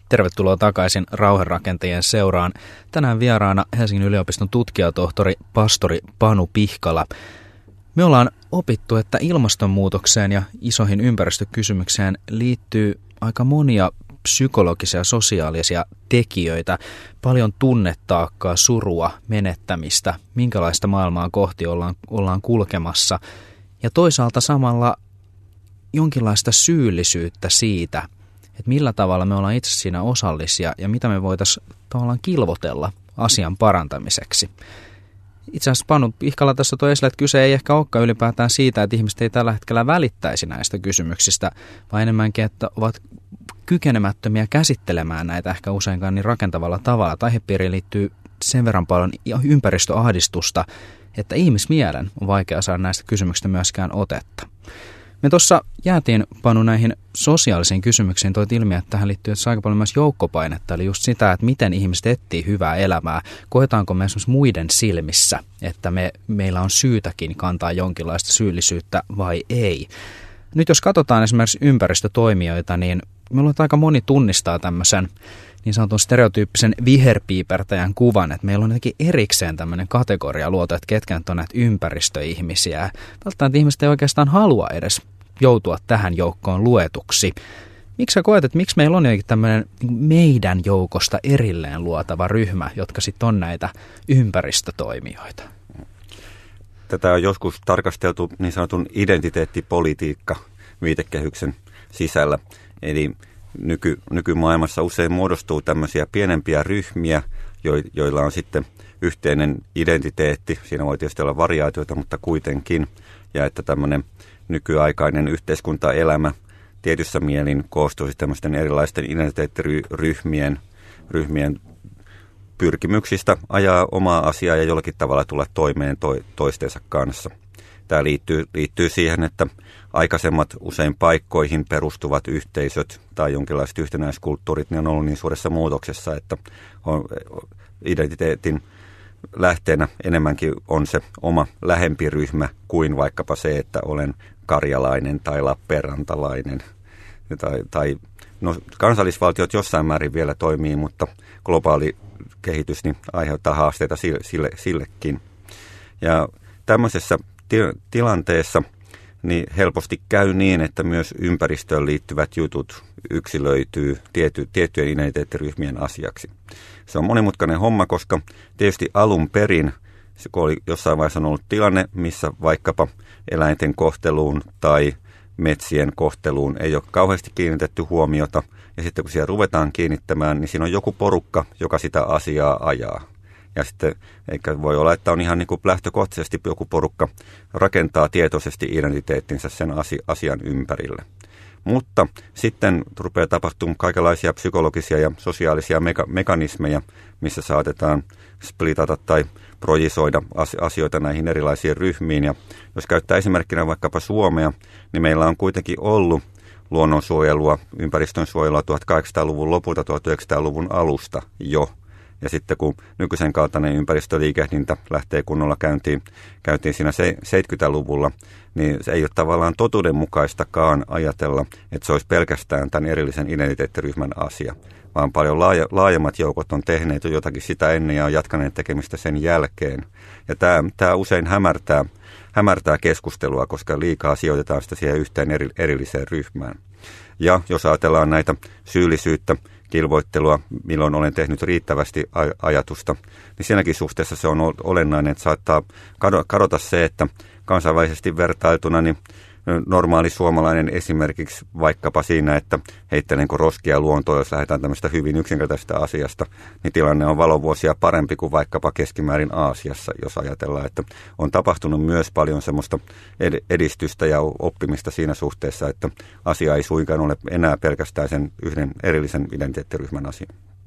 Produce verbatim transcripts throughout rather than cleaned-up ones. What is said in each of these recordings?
Tervetuloa takaisin Rauhanrakentajien seuraan. Tänään vieraana Helsingin yliopiston tutkijatohtori, pastori Panu Pihkala. Me ollaan opittu, että ilmastonmuutokseen ja isoihin ympäristökysymykseen liittyy aika monia psykologisia ja sosiaalisia tekijöitä, paljon tunnetaakkaa, surua, menettämistä, minkälaista maailmaa kohti ollaan, ollaan kulkemassa ja toisaalta samalla jonkinlaista syyllisyyttä siitä, että millä tavalla me ollaan itse siinä osallisia ja mitä me voitaisiin tavallaan kilvotella asian parantamiseksi. Itse asiassa Panu Pihkala tässä toi esille, että kyse ei ehkä olekaan ylipäätään siitä, että ihmiset ei tällä hetkellä välittäisi näistä kysymyksistä, vaan enemmänkin, että ovat kykenemättömiä käsittelemään näitä ehkä useinkaan niin rakentavalla tavalla. Aihepiiriin liittyy sen verran paljon ympäristöahdistusta, että ihmismielen on vaikea saada näistä kysymyksistä myöskään otetta. Me tuossa jäätiin, Panu, näihin sosiaalisiin kysymyksiin, toit ilmi, että tähän liittyy aika paljon myös joukkopainetta, eli just sitä, että miten ihmiset etsii hyvää elämää. Koetaanko me esimerkiksi muiden silmissä, että me, meillä on syytäkin kantaa jonkinlaista syyllisyyttä vai ei. Nyt jos katsotaan esimerkiksi ympäristötoimijoita, niin meillä on aika moni tunnistaa tämmöisen niin sanotun stereotyyppisen viherpiipertäjän kuvan, että meillä on jotenkin erikseen tämmöinen kategoria luotu, että ketkä nyt on näitä ympäristöihmisiä. Välttämättä ihmiset ei oikeastaan halua edes joutua tähän joukkoon luetuksi. Miksi sä koet, että miksi meillä on jotenkin tämmöinen meidän joukosta erilleen luotava ryhmä, jotka sitten on näitä ympäristötoimijoita? Tätä on joskus tarkasteltu niin sanotun identiteettipolitiikka viitekehyksen sisällä, eli Nyky, nykymaailmassa usein muodostuu tämmöisiä pienempiä ryhmiä, jo, joilla on sitten yhteinen identiteetti. Siinä voi tietysti olla variaatioita, mutta kuitenkin. Ja että tämmöinen nykyaikainen yhteiskuntaelämä tietyssä mielin koostuisi tämmöisten erilaisten identiteettiryhmien ryhmien pyrkimyksistä ajaa omaa asiaa ja jollakin tavalla tulla toimeen to, toistensa kanssa. Tämä liittyy, liittyy siihen, että aikaisemmat usein paikkoihin perustuvat yhteisöt tai jonkinlaiset yhtenäiskulttuurit, ne on ollut niin suuressa muutoksessa, että on identiteetin lähteenä enemmänkin on se oma lähempi ryhmä kuin vaikkapa se, että olen karjalainen tai lappeenrantalainen. Tai, tai, no, kansallisvaltiot jossain määrin vielä toimii, mutta globaali kehitys niin aiheuttaa haasteita sille, sille, sillekin. Ja tämmöisessä tilanteessa niin helposti käy niin, että myös ympäristöön liittyvät jutut yksilöityy tiety, tiettyjen identiteettiryhmien asiaksi. Se on monimutkainen homma, koska tietysti alun perin, kun oli jossain vaiheessa ollut tilanne, missä vaikkapa eläinten kohteluun tai metsien kohteluun ei ole kauheasti kiinnitetty huomiota, ja sitten kun siellä ruvetaan kiinnittämään, niin siinä on joku porukka, joka sitä asiaa ajaa. Ja sitten eikä voi olla, että on ihan niin kuin lähtökohtaisesti joku porukka rakentaa tietoisesti identiteettinsä sen asian ympärille. Mutta sitten rupeaa tapahtumaan kaikenlaisia psykologisia ja sosiaalisia meka- mekanismeja, missä saatetaan splitata tai projisoida asioita näihin erilaisiin ryhmiin. Ja jos käyttää esimerkkinä vaikkapa Suomea, niin meillä on kuitenkin ollut luonnonsuojelua, ympäristönsuojelua tuhatkahdeksansataaluvun lopulta tuhatyhdeksänsataaluvun alusta jo. Ja sitten kun nykyisen kaltainen ympäristöliikehdintä lähtee kunnolla käyntiin, käyntiin siinä seitsemänkymmentäluvulla, niin se ei ole tavallaan totuudenmukaistakaan ajatella, että se olisi pelkästään tämän erillisen identiteettiryhmän asia, vaan paljon laaja, laajemmat joukot on tehneet jo jotakin sitä ennen ja on jatkaneet tekemistä sen jälkeen. Ja tämä, tämä usein hämärtää, hämärtää keskustelua, koska liikaa sijoitetaan sitä siihen yhteen eri, erilliseen ryhmään. Ja jos ajatellaan näitä syyllisyyttä, kilvoittelua, milloin olen tehnyt riittävästi ajatusta, niin siinäkin suhteessa se on olennainen, että saattaa kadota se, että kansainvälisesti vertailtuna niin normaali suomalainen esimerkiksi vaikkapa siinä, että heittelenkö roskia luontoon, jos lähdetään tämmöistä hyvin yksinkertaisesta asiasta, niin tilanne on valovuosia parempi kuin vaikkapa keskimäärin Aasiassa, jos ajatellaan, että on tapahtunut myös paljon semmoista edistystä ja oppimista siinä suhteessa, että asia ei suinkaan ole enää pelkästään sen yhden erillisen identiteettiryhmän asia.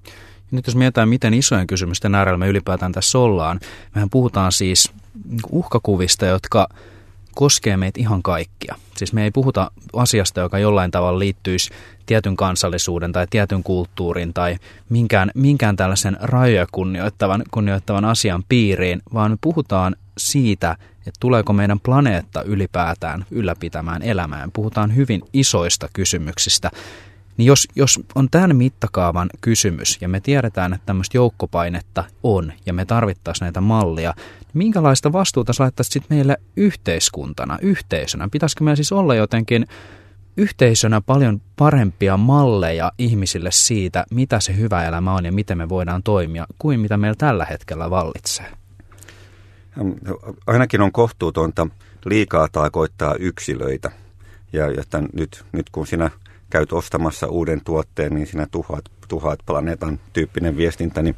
Nyt jos mietitään, miten isojen kysymysten äärellä me ylipäätään tässä ollaan, mehän puhutaan siis uhkakuvista, jotka koskee meitä ihan kaikkia. Siis me ei puhuta asiasta, joka jollain tavalla liittyisi tietyn kansallisuuden tai tietyn kulttuurin tai minkään, minkään tällaisen rajoja kunnioittavan, kunnioittavan asian piiriin, vaan me puhutaan siitä, että tuleeko meidän planeetta ylipäätään ylläpitämään elämää. Me puhutaan hyvin isoista kysymyksistä. Niin jos, jos on tämän mittakaavan kysymys ja me tiedetään, että tämmöistä joukkopainetta on ja me tarvittaisiin näitä mallia, niin minkälaista vastuuta sä laittaisit sitten meille yhteiskuntana, yhteisönä? Pitäisikö meillä siis olla jotenkin yhteisönä paljon parempia malleja ihmisille siitä, mitä se hyvä elämä on ja miten me voidaan toimia, kuin mitä meillä tällä hetkellä vallitsee? Ainakin on kohtuutonta liikaa taakoittaa yksilöitä. Ja että nyt, nyt kun sinä käyt ostamassa uuden tuotteen, niin sinä tuhoat, tuhoat planeetan tyyppinen viestintä, niin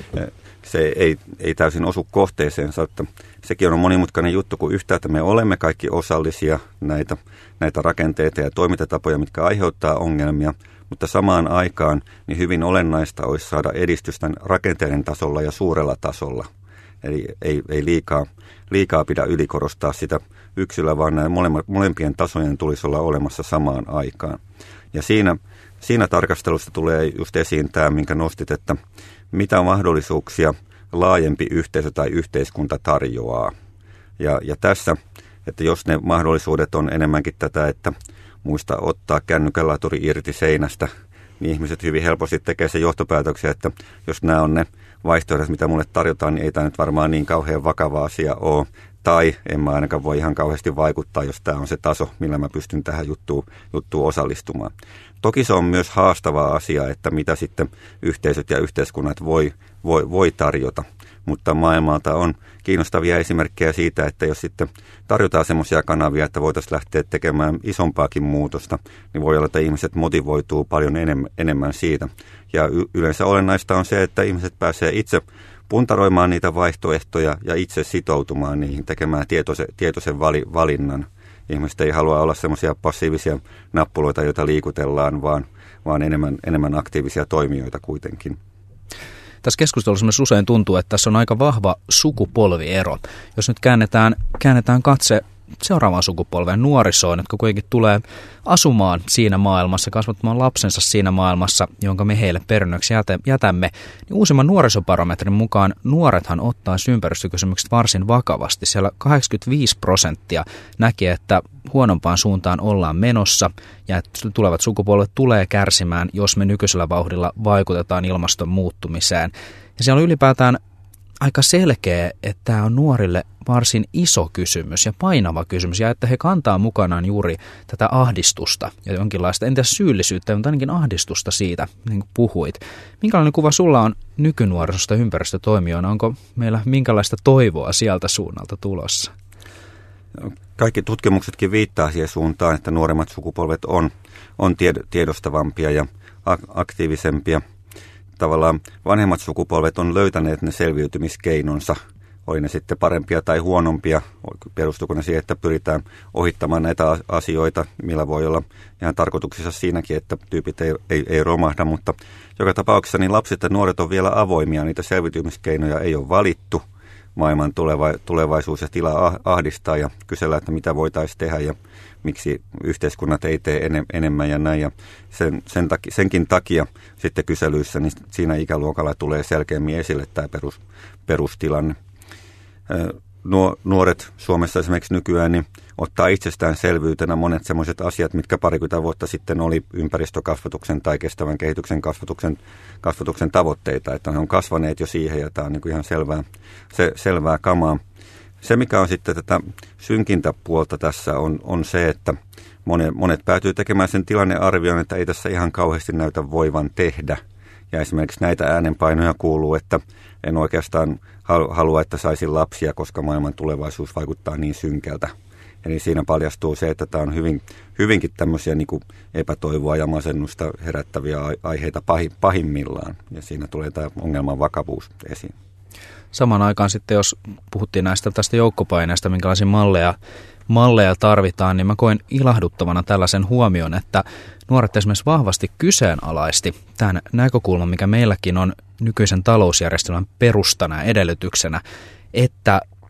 se ei, ei täysin osu kohteeseensa. Että sekin on monimutkainen juttu, kun yhtäältä me olemme kaikki osallisia näitä, näitä rakenteita ja toimintatapoja, mitkä aiheuttaa ongelmia, mutta samaan aikaan niin hyvin olennaista olisi saada edistystä rakenteiden tasolla ja suurella tasolla. Eli ei, ei liikaa, liikaa pidä ylikorostaa sitä yksilöä, vaan nämä molempien tasojen tulisi olla olemassa samaan aikaan. Ja siinä, siinä tarkastelussa tulee just esiin tämä, minkä nostit, että mitä mahdollisuuksia laajempi yhteisö tai yhteiskunta tarjoaa. Ja, ja tässä, että jos ne mahdollisuudet on enemmänkin tätä, että muista ottaa kännykän laturi irti seinästä, niin ihmiset hyvin helposti tekee se johtopäätöksen, että jos nämä on ne vaihtoehdot, mitä mulle tarjotaan, niin ei tämä nyt varmaan niin kauhean vakava asia ole. Tai en mä ainakaan voi ihan kauheasti vaikuttaa, jos tämä on se taso, millä mä pystyn tähän juttuun, juttuun osallistumaan. Toki se on myös haastava asia, että mitä sitten yhteisöt ja yhteiskunnat voi, voi, voi tarjota. Mutta maailmalta on kiinnostavia esimerkkejä siitä, että jos sitten tarjotaan semmoisia kanavia, että voitaisiin lähteä tekemään isompaakin muutosta, niin voi olla, että ihmiset motivoituu paljon enemmän, enemmän siitä. Ja y- yleensä olennaista on se, että ihmiset pääsee itse puntaroimaan niitä vaihtoehtoja ja itse sitoutumaan niihin, tekemään tietoisen, tietoisen vali, valinnan. Ihmiset ei halua olla semmoisia passiivisia nappuloita, joita liikutellaan, vaan, vaan enemmän, enemmän aktiivisia toimijoita kuitenkin. Tässä keskustelussa myös usein tuntuu, että tässä on aika vahva sukupolviero. Jos nyt käännetään, käännetään katse seuraavaan sukupolveen nuorisoon, jotka kuitenkin tulee asumaan siinä maailmassa, kasvattamaan lapsensa siinä maailmassa, jonka me heille perinnöksi jätämme, niin uusimman nuorisobarometrin mukaan nuorethan ottaa ympäristökysymykset varsin vakavasti. Siellä kahdeksankymmentäviisi prosenttia näkee, että huonompaan suuntaan ollaan menossa ja että tulevat sukupolvet tulee kärsimään, jos me nykyisellä vauhdilla vaikutetaan ilmaston muuttumiseen. Ja siellä on ylipäätään aika selkeä, että tämä on nuorille varsin iso kysymys ja painava kysymys, ja että he kantaa mukanaan juuri tätä ahdistusta ja jonkinlaista, en tiedä syyllisyyttä, mutta ainakin ahdistusta siitä, niin kuin puhuit. Minkälainen kuva sulla on nykynuorisosta ympäristötoimijoina? Onko meillä minkälaista toivoa sieltä suunnalta tulossa? Kaikki tutkimuksetkin viittaa siihen suuntaan, että nuoremmat sukupolvet on, on tiedostavampia ja aktiivisempia. Tavallaan vanhemmat sukupolvet on löytäneet ne selviytymiskeinonsa, oli ne sitten parempia tai huonompia, perustuuko ne siihen, että pyritään ohittamaan näitä asioita, millä voi olla ihan tarkoituksessa siinäkin, että tyypit ei, ei, ei romahda, mutta joka tapauksessa niin lapset ja nuoret on vielä avoimia, niitä selviytymiskeinoja ei ole valittu, maailman tuleva, tulevaisuus ja tila ahdistaa ja kysellään, että mitä voitaisiin tehdä ja miksi yhteiskunnat ei tee enemmän ja näin. Ja sen, sen taki, senkin takia sitten kyselyissä niin siinä ikäluokalla tulee selkeämmin esille tämä perus, perustilanne. Nuo, nuoret Suomessa esimerkiksi nykyään niin ottaa itsestäänselvyytenä monet sellaiset asiat, mitkä parikymmentä vuotta sitten oli ympäristökasvatuksen tai kestävän kehityksen kasvatuksen, kasvatuksen tavoitteita. Että he on kasvaneet jo siihen ja tämä on niin kuin ihan selvää, se, selvää kamaa. Se, mikä on sitten tätä synkintä puolta tässä, on, on se, että monet, monet päätyy tekemään sen tilannearvion, että ei tässä ihan kauheasti näytä voivan tehdä. Ja esimerkiksi näitä äänenpainoja kuuluu, että en oikeastaan halua, että saisin lapsia, koska maailman tulevaisuus vaikuttaa niin synkältä. Eli siinä paljastuu se, että tämä on hyvin, hyvinkin tämmöisiä niin kuin epätoivoa ja masennusta herättäviä aiheita pahimmillaan. Ja siinä tulee tämä ongelman vakavuus esiin. Samaan aikaan sitten, jos puhuttiin näistä tästä joukkopaineesta, minkälaisia malleja, malleja tarvitaan, niin mä koen ilahduttavana tällaisen huomion, että nuoret esimerkiksi vahvasti kyseenalaisti tämän näkökulman, mikä meilläkin on nykyisen talousjärjestelmän perustana ja edellytyksenä, että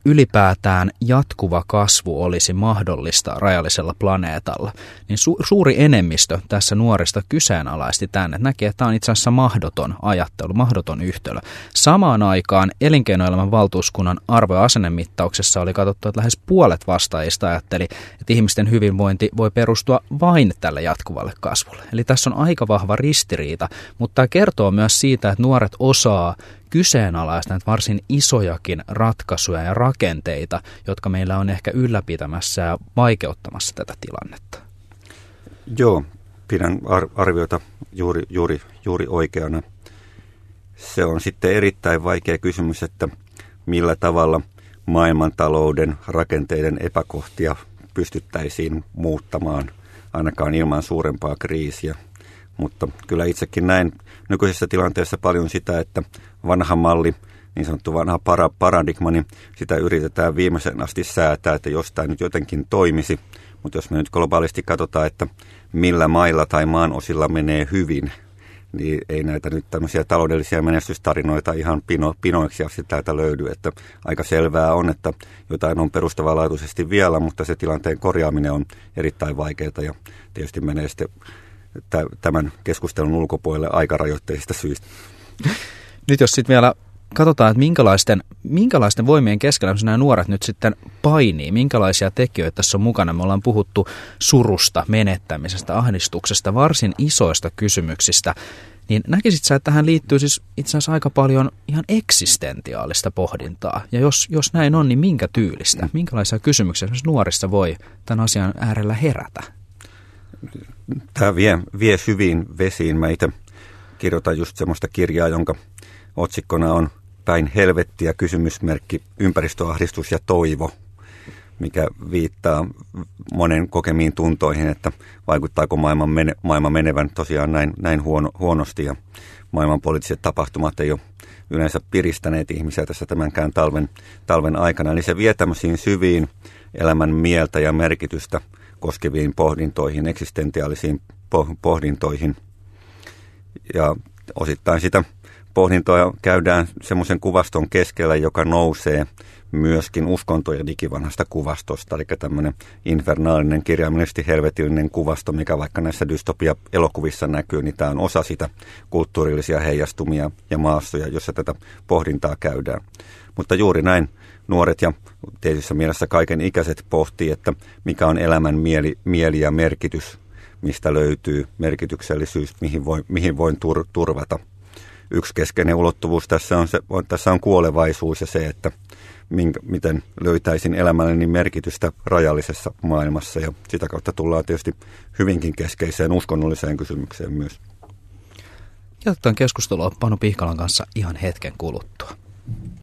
ylipäätään jatkuva kasvu olisi mahdollista rajallisella planeetalla, niin su- suuri enemmistö tässä nuorista kyseenalaisti tämän, että näkee, että tämä on itse asiassa mahdoton ajattelu, mahdoton yhtälö. Samaan aikaan elinkeinoelämän valtuuskunnan arvo- ja asennemittauksessa oli katsottu, että lähes puolet vastaajista ajatteli, että ihmisten hyvinvointi voi perustua vain tälle jatkuvalle kasvulle. Eli tässä on aika vahva ristiriita, mutta tämä kertoo myös siitä, että nuoret osaa kyseenalaista varsin isojakin ratkaisuja ja rakenteita, jotka meillä on ehkä ylläpitämässä ja vaikeuttamassa tätä tilannetta. Joo, pidän ar- arviota juuri, juuri, juuri oikeana. Se on sitten erittäin vaikea kysymys, että millä tavalla maailmantalouden rakenteiden epäkohtia pystyttäisiin muuttamaan ainakaan ilman suurempaa kriisiä. Mutta kyllä itsekin näin nykyisessä tilanteessa paljon sitä, että vanha malli, niin sanottu vanha para, paradigma, niin sitä yritetään viimeisen asti säätää, että jos tämä nyt jotenkin toimisi. Mutta jos me nyt globaalisti katsotaan, että millä mailla tai maan osilla menee hyvin, niin ei näitä nyt tämmöisiä taloudellisia menestystarinoita ihan pino, pinoiksi asti täältä löydy. Että aika selvää on, että jotain on perustavanlaatuisesti vielä, mutta se tilanteen korjaaminen on erittäin vaikeaa ja tietysti menee sitten tämän keskustelun ulkopuolelle aikarajoitteisista syistä. Nyt jos sitten vielä katsotaan, että minkälaisten, minkälaisten voimien keskellä nämä nuoret nyt sitten painii, minkälaisia tekijöitä tässä on mukana. Me ollaan puhuttu surusta, menettämisestä, ahdistuksesta, varsin isoista kysymyksistä. Niin näkisit sä, että tähän liittyy siis itse asiassa aika paljon ihan eksistentiaalista pohdintaa. Ja jos, jos näin on, niin minkä tyylistä? Minkälaisia kysymyksiä esimerkiksi nuorissa voi tämän asian äärellä herätä? Tämä vie, vie syviin vesiin. Mä itse kirjoitan just semmoista kirjaa, jonka otsikkona on Päin helvettiä, kysymysmerkki, ympäristöahdistus ja toivo, mikä viittaa monen kokemiin tuntoihin, että vaikuttaako maailman, mene, maailman menevän tosiaan näin, näin huono, huonosti. Ja maailman poliittiset tapahtumat ei ole yleensä piristäneet ihmisiä tässä tämänkään talven, talven aikana. Eli se vie tämmöisiin syviin elämän mieltä ja merkitystä koskeviin pohdintoihin, eksistentiaalisiin pohdintoihin. Ja osittain sitä pohdintoa käydään semmoisen kuvaston keskellä, joka nousee myöskin uskontojen digivanhasta kuvastosta, eli tämmöinen infernaalinen, kirjaimellisesti helvetillinen kuvasto, mikä vaikka näissä dystopia-elokuvissa näkyy, niin tämä on osa sitä kulttuurillisia heijastumia ja maastoja, jossa tätä pohdintaa käydään. Mutta juuri näin nuoret ja tietyssä mielessä kaiken ikäiset pohtii, että mikä on elämän mieli, mieli ja merkitys, mistä löytyy merkityksellisyys, mihin, voi, mihin voin tur, turvata. Yksi keskeinen ulottuvuus tässä on, se, on, tässä on kuolevaisuus ja se, että minkä, miten löytäisin elämälleni merkitystä rajallisessa maailmassa. Ja sitä kautta tullaan tietysti hyvinkin keskeiseen uskonnolliseen kysymykseen myös. Jatketaan keskustelua Panu Pihkalan kanssa ihan hetken kuluttua.